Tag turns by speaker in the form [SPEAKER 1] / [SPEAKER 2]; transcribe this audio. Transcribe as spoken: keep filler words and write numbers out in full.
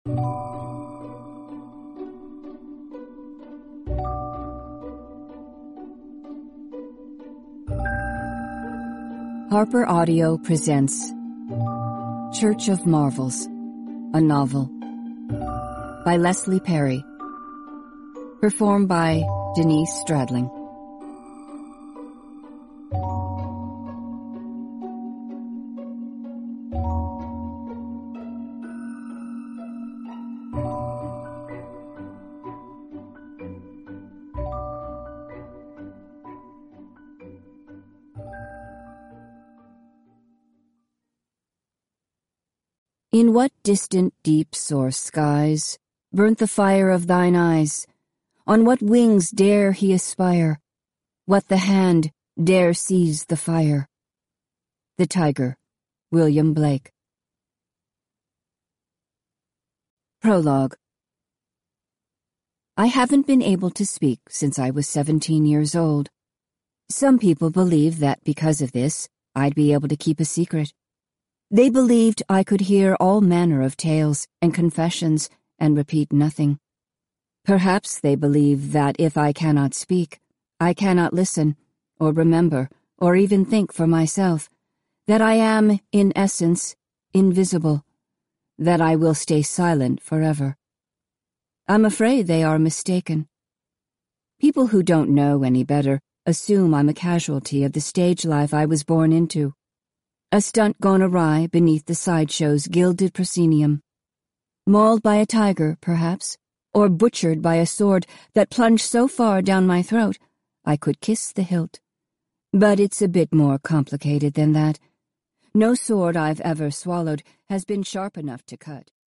[SPEAKER 1] Harper Audio presents Church of Marvels, a novel by Leslie Perry, performed by Denise Stradling. In what distant deeps or skies burnt the fire of thine eyes? On what wings dare he aspire? What the hand dare seize the fire? The Tiger, William Blake. Prologue. I haven't been able to speak since I was seventeen years old. Some people believe that because of this, I'd be able to keep a secret. They believed I could hear all manner of tales and confessions and repeat nothing. Perhaps they believe that if I cannot speak, I cannot listen, or remember, or even think for myself, that I am, in essence, invisible, that I will stay silent forever. I'm afraid they are mistaken. People who don't know any better assume I'm a casualty of the stage life I was born into. A stunt gone awry beneath the sideshow's gilded proscenium. Mauled by a tiger, perhaps, or butchered by a sword that plunged so far down my throat I could kiss the hilt. But it's a bit more complicated than that. No sword I've ever swallowed has been sharp enough to cut.